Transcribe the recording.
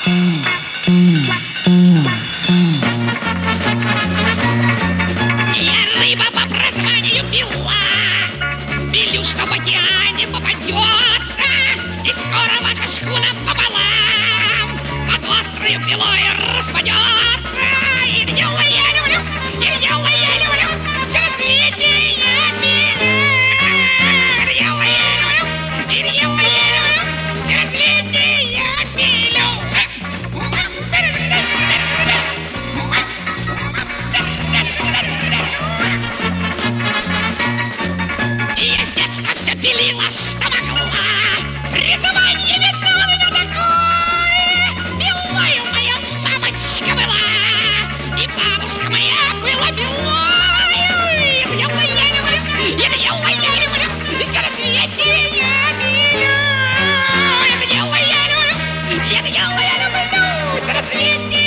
Я рыба по прозванию Пила. Пилю, что в океане попадется, и скоро ваша шхуна пополам под острою пилой распадется. И дело я люблю, и дело я люблю, все на свете я пилю. И дело я люблю, и дело я люблю, все на свете я пилю. Я с детства все пилила, что могла. Призвание видно у меня такое. Пилою моя мамочка была, и бабушка моя была пилою. Это дело я люблю, это дело я люблю, и все на свете я пилю. Это дело я люблю, это дело я люблю, все на свете